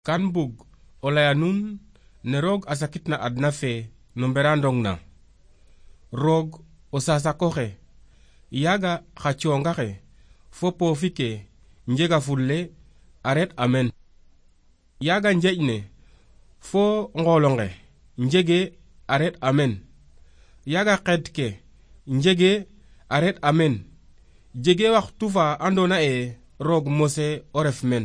kan bug o laya nun ne roog a sakitna adna fe no mbera ndong na. Roog o sasakoxe yaga xa coongaxe fo poofi ke njega fulle aret amen. Yaga njeƴ ne fo ngolonge njege aret amen. Yaga xed ke njege aret amen. Jege waxtu fa andona roog mose o ref men.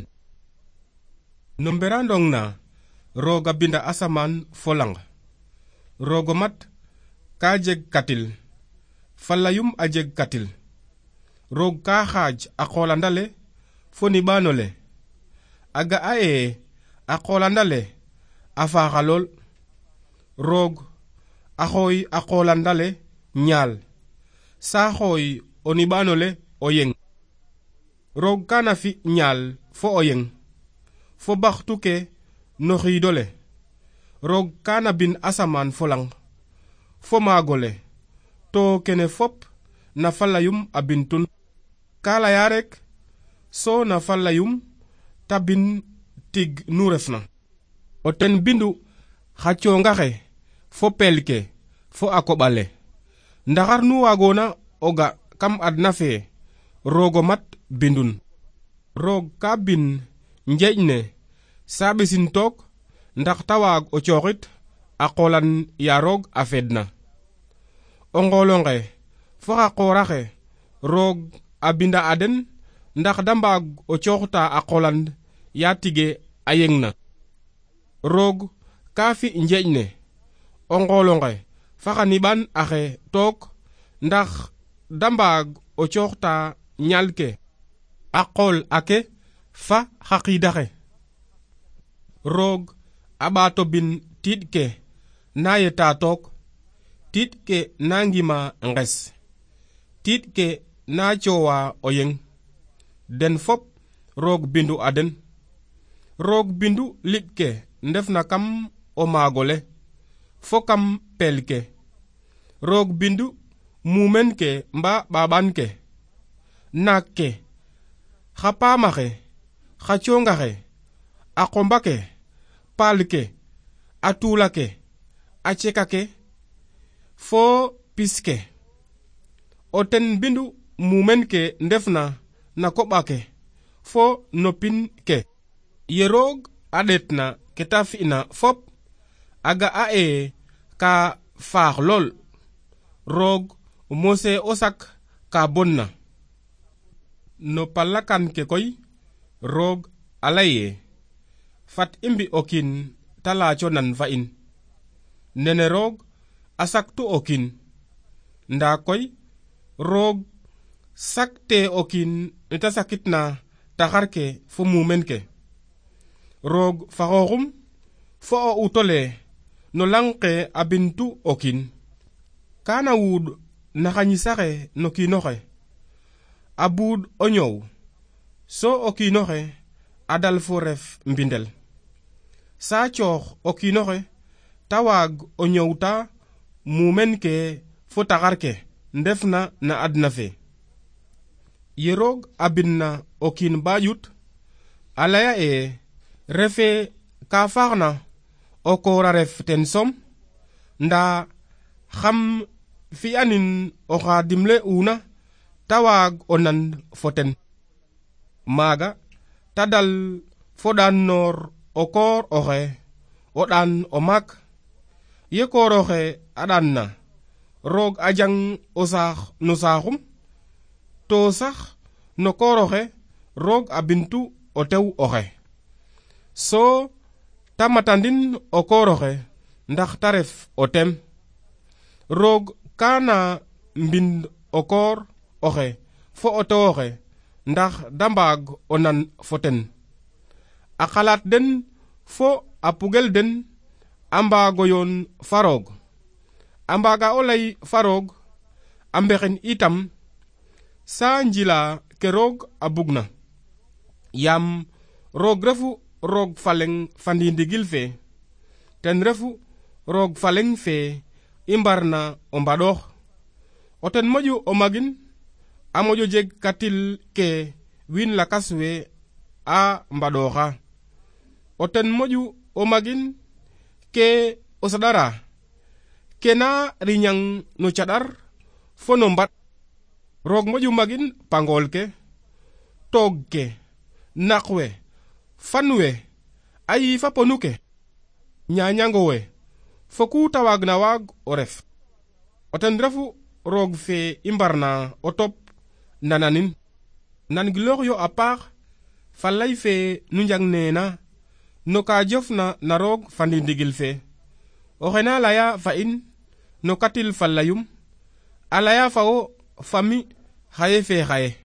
No mbera ndong na rooga binda asaman fo lang. Roogo mat ka jeg katil, falayum a jeg katil. Roog ka xaaj a qolandale fo niɓanole. A ga'a a qolandale a faaxa lool. Roog a xooy a qolandale ñaal, sa xooy o niɓanole o yeng. Roog kana fi ñaal fo o yeng fo baxtu ke no xiidole. Roog kana bin asaman fo lang fo maagole, to kene fop na falayum a bintun. Ka laya rek so na falayum ta bin tig nu refna. O ten bindu xa coongaxe fo pel ke fo a koɓale. Ndaxar nu waagona o ga kam adna fe roogo mat bindun. Roog ka bin njeƴ ne sa ɓesin took ndax ta waag o cooxit a qolan ya roog a fedna. O ngolonge fo xa qooraxe roog a binda a den ndax da mbaag o cooxta a qolan ya tige a yengna. Roog ka fi njeƴ ne o ngolonge fa xa niɓan axe took ndax da mbaag o cooxta ñal ke a qool ake fa xa qiidaxe. Roog a ɓaato bin tiiɗ ke na yeta took, tiiɗ ke na ngima nges, tiiɗ ke na coowa o yeng. Den fop roog bindu a den. Roog bindu liɓ ke ndefna kam o maagole fo kam pel ke. Roog bindu mumen ke mba ɓaɓan ke, naak ke, xa paamaxe, xa coongaxe, a qomba ke, paal ke, a tuula ke, a ceka ke, fo pis ke. O ten bindu mumen ke ndefna na koɓa ke fo no pin ke. Ye roog a ɗetna ke ta fi'na fop a ga'a ka faax lool. Roog mose o sak ka bonna. No palakan ke koy roog a laye fat i mbi o kiin ta laaco nan fa in. Nene roog a saktu o kiin, nda koy roog sakte o kiin ne ta sakitna taxar ke fo mumen ke. Roog fa xooxum fo o utole no lang ke a bintu o kiin. Kana wuud na xa ñisaxe no kiinoxe, a buud o ñoow, so o kiinoxe a dal fo ref mbindel. Sa coox o kiinoxe ta waag o ñoowta mumen ke fo taxar ke ndefna na adna fe. Ye roog a binna o kiin ba ƴut, a laya refe ka faaxna o koor a ref ten som, nda xam fi'anin oxa dimle una ta waag o nan fo ten. Maaga ta dal fo ɗaan noor o koor oxe o ɗaan o maak. Ye koor oxe a ɗaan na roog a jang o saax no saaxum, to sax no koor oxe roog a bintu o tew oxe. So ta matandin o koor oxe ndax ta ref o tem. Roog kana mbind o koor oxe fo o tew oxe ndax da mbaag o nan fo ten. A xalaat den fo a pugel den a mbaago yoon fa roog. A mbaaga o lay fa roog a mbexen itam sa njila ke roog a bugna. Yaam roog refu roog faleng fa ndindigil fe, ten refu roog faleng fe i mbarna o mbaɗoox. O ten moƴu o magin a moƴo jeg katil ke wiin lakas we a mbaɗooxa. o ten moƴu o magin ke o saɗara kena riñang no caɗar fo no mbaɗ. Roog moƴu magin pangol ke, toog ke, naq we, fan we, a yiifa ponu ke, ñañango we, fo ku ta waagna waag o ref. O ten refu roog fe i mbarna o top nananin. Nan giloox yo a paax fa lay fe nu njang neena no ka jofna na roog fa ndigil fe. Oxe na laya fa in no katil fa layum, a laya fa wo fami xaye fe xaye.